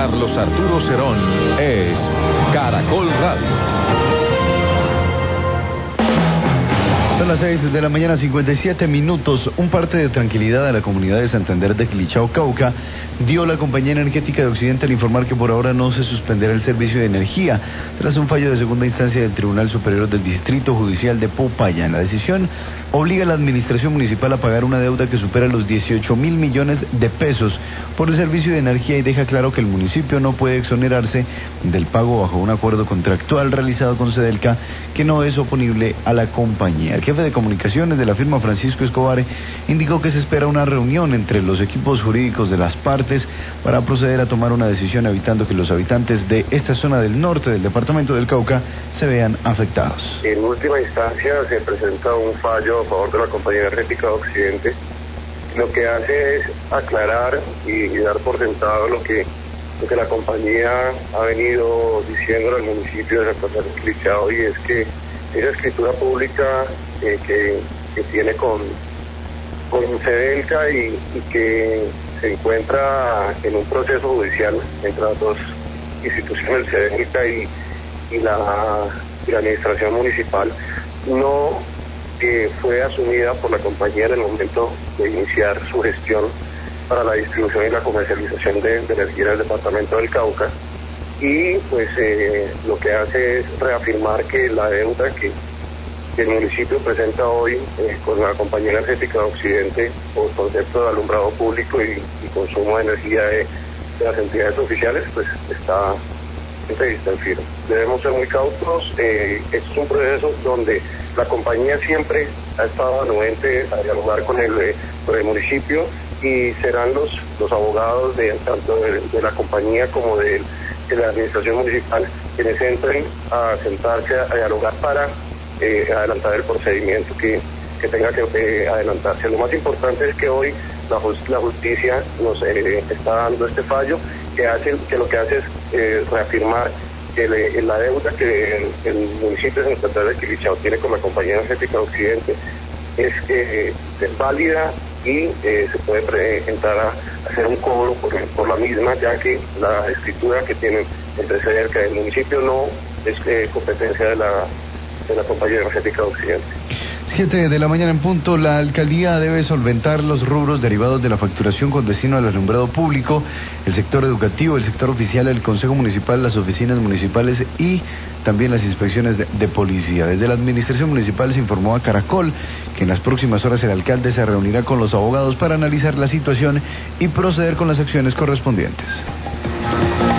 Carlos Arturo Cerón es Caracol Radio. Son las 6 de la mañana, 57 minutos. Un parte de tranquilidad a la comunidad de Santander de Quilichao, Cauca, dio la Compañía Energética de Occidente al informar que por ahora no se suspenderá el servicio de energía tras un fallo de segunda instancia del Tribunal Superior del Distrito Judicial de Popayán. La decisión obliga a la administración municipal a pagar una deuda que supera los 18.000 millones de pesos por el servicio de energía y deja claro que el municipio no puede exonerarse del pago bajo un acuerdo contractual realizado con Sedelca que no es oponible a la compañía. El jefe de comunicaciones de la firma, Francisco Escobar, indicó que se espera una reunión entre los equipos jurídicos de las partes para proceder a tomar una decisión evitando que los habitantes de esta zona del norte del departamento del Cauca se vean afectados. En última instancia se presenta un fallo a favor de la Compañía Energética de Occidente. Lo que hace es aclarar y dar por sentado lo que la compañía ha venido diciendo al municipio de Santander de Quilichao, y es que esa escritura pública que tiene con Sedelca y que se encuentra en un proceso judicial entre las dos instituciones, Sedelca y la administración municipal, no fue asumida por la compañía en el momento de iniciar su gestión para la distribución y la comercialización de energía en el departamento del Cauca, y pues lo que hace es reafirmar que la deuda que el municipio presenta hoy con la Compañía Energética de Occidente por concepto de alumbrado público y consumo de energía de las entidades oficiales, pues está en firme. Debemos ser muy cautos. Este es un proceso donde la compañía siempre ha estado anuente a dialogar con el municipio, y serán los abogados tanto de la compañía como de la administración municipal quienes entren a sentarse a dialogar para adelantar el procedimiento que tenga que adelantarse. Lo más importante es que hoy la justicia nos está dando este fallo que lo que hace es reafirmar que la deuda que el municipio de Santander de Quilichao tiene con la Compañía Energética de Occidente es válida y se puede entrar a hacer un cobro por la misma, ya que la escritura que tienen entre Sedelca y el municipio no es competencia de la Compañía Energética de Occidente. 7 de la mañana en punto. La alcaldía debe solventar los rubros derivados de la facturación con destino al alumbrado público, el sector educativo, el sector oficial, el consejo municipal, las oficinas municipales y también las inspecciones de policía. Desde la administración municipal se informó a Caracol que en las próximas horas el alcalde se reunirá con los abogados para analizar la situación y proceder con las acciones correspondientes.